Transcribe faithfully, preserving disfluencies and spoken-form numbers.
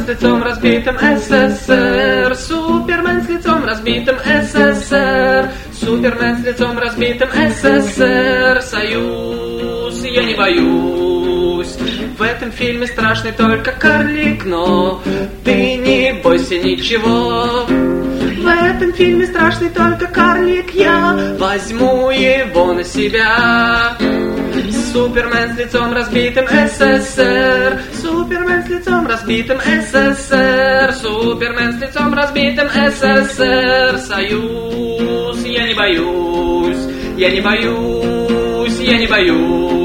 с лицом разбитым СССР, Супермен с лицом разбитым СССР, Супермен с лицом разбитым СССР. Союз, я не боюсь. В этом фильме страшный только карлик, но ты не бойся ничего. В этом фильме страшный только карлик, я возьму его на себя. Супермен с лицом разбитым СССР, Супермен с лицом разбитым СССР, Супермен с лицом разбитым СССР. Союз, я не боюсь, я не боюсь, я не боюсь.